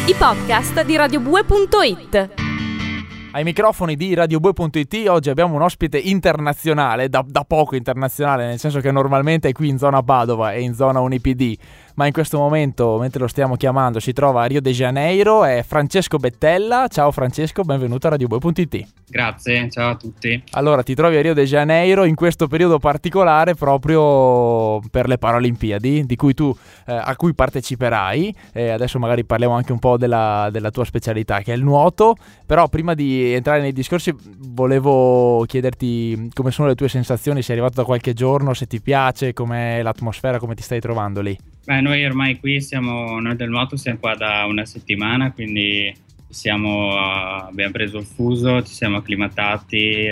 i podcast di radiobue.it. Ai microfoni di radiobue.it oggi abbiamo un ospite internazionale, da poco internazionale, nel senso che normalmente è qui in zona Padova e in zona UniPD, ma in questo momento, mentre lo stiamo chiamando, si trova a Rio de Janeiro, è Francesco Bettella. Ciao Francesco, benvenuto a radiobue.it. Grazie, ciao a tutti. Allora, ti trovi a Rio de Janeiro in questo periodo particolare proprio per le Paralimpiadi, di cui a cui parteciperai. Adesso magari parliamo anche un po' della tua specialità, che è il nuoto, però prima di entrare nei discorsi volevo chiederti come sono le tue sensazioni, sei arrivato da qualche giorno, se ti piace, com'è l'atmosfera, come ti stai trovando lì? Beh, noi ormai qui noi del nuoto siamo qua da una settimana, quindi abbiamo preso il fuso, ci siamo acclimatati,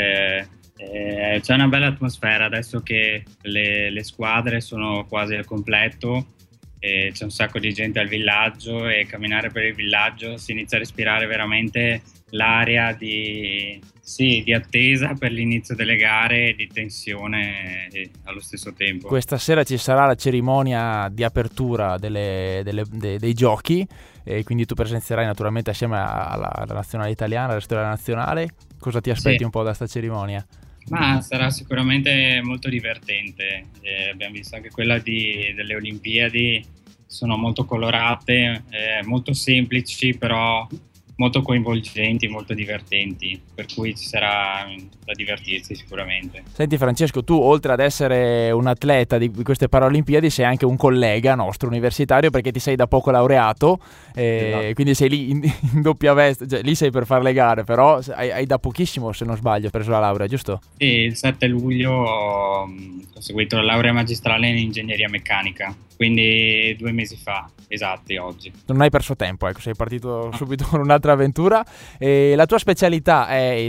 c'è una bella atmosfera adesso che le squadre sono quasi al completo, e c'è un sacco di gente al villaggio e camminare per il villaggio si inizia a respirare veramente l'aria di attesa per l'inizio delle gare e di tensione allo stesso tempo. Questa sera ci sarà la cerimonia di apertura dei giochi e quindi tu presenzierai naturalmente assieme alla nazionale italiana, al resto della nazionale. Cosa ti aspetti un po' da sta cerimonia? Ma sarà sicuramente molto divertente. Abbiamo visto anche quella delle Olimpiadi, sono molto colorate, molto semplici, però molto coinvolgenti, molto divertenti, per cui ci sarà da divertirsi sicuramente. Senti Francesco, tu oltre ad essere un atleta di queste Paralimpiadi sei anche un collega nostro universitario, perché ti sei da poco laureato, esatto. Quindi sei lì in doppia veste, cioè lì sei per fare le gare, però hai da pochissimo, se non sbaglio, preso la laurea, giusto? Sì, il 7 luglio ho seguito la laurea magistrale in ingegneria meccanica, quindi 2 mesi fa, esatti, oggi. Non hai perso tempo, ecco, sei partito subito con un'altra avventura. E la tua specialità è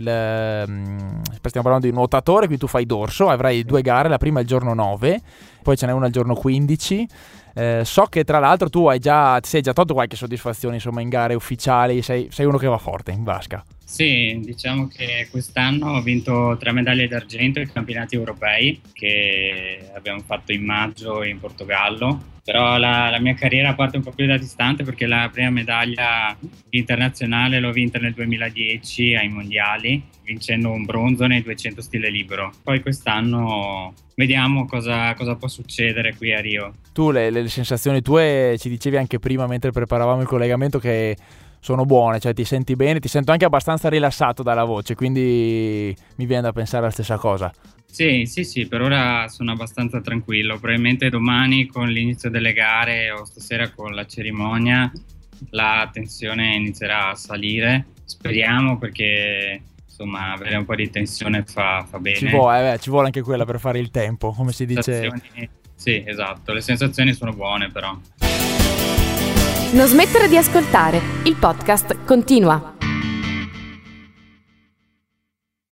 stiamo parlando di nuotatore, quindi tu fai dorso, avrai 2 gare, la prima il giorno 9, poi ce n'è una il giorno 15. So che tra l'altro tu ti sei già tolto qualche soddisfazione, insomma, in gare ufficiali, sei uno che va forte in vasca. Sì, diciamo che quest'anno ho vinto 3 medaglie d'argento ai campionati europei che abbiamo fatto in maggio in Portogallo, però la mia carriera parte un po' più da distante, perché la prima medaglia internazionale l'ho vinta nel 2010 ai mondiali, vincendo un bronzo nei 200 stile libero. Poi quest'anno vediamo cosa può succedere qui a Rio. Tu le sensazioni tue, ci dicevi anche prima mentre preparavamo il collegamento, che sono buone, cioè ti senti bene, ti sento anche abbastanza rilassato dalla voce, quindi mi viene da pensare la stessa cosa. Sì, per ora sono abbastanza tranquillo. Probabilmente domani con l'inizio delle gare o stasera con la cerimonia la tensione inizierà a salire. Speriamo, perché insomma avere un po' di tensione fa bene. Ci vuole anche quella per fare il tempo, come si dice. Sì, esatto, le sensazioni sono buone però. Non smettere di ascoltare, il podcast continua.